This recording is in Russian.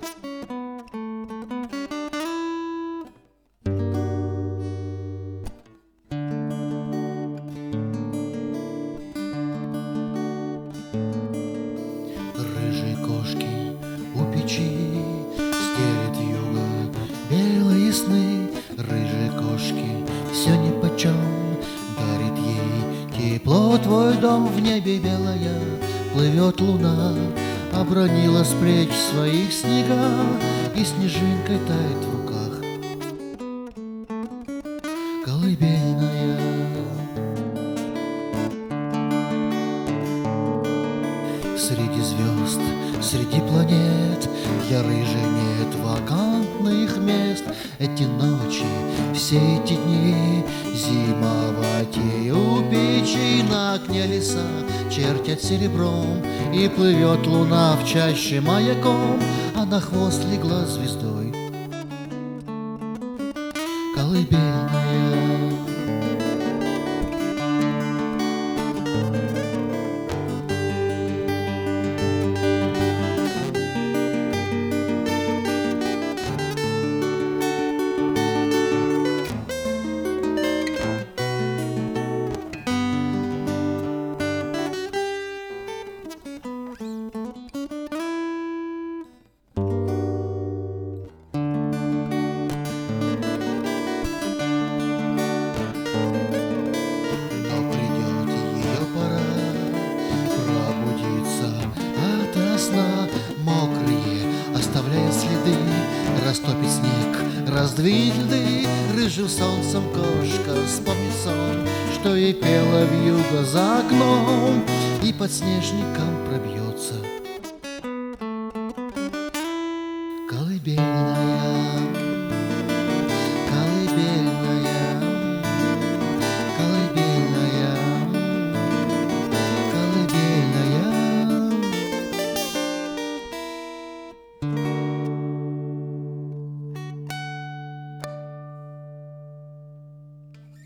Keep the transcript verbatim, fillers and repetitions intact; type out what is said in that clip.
Рыжие кошки у печи стелет вьюга белые сны. Рыжие кошки все нипочем, дарит ей тепло твой дом. В небе белая плывет луна, обронила с плеч своих снега и снежинкой тает в руках колыбельная. Среди звезд, среди планет я рыжий, нет вакантных мест. Эти ночи, все эти дни зимовать ей у печи. На окне леса чертят серебром, и плывет луна в чаще маяком, а на хвост легла звездой колыбельная. Мокрые, оставляя следы, растопит снег, раздвинет льды. Рыжим солнцем кошка вспомнит сон, что ей пела вьюга за окном, и под снежником пробьется колыбельная.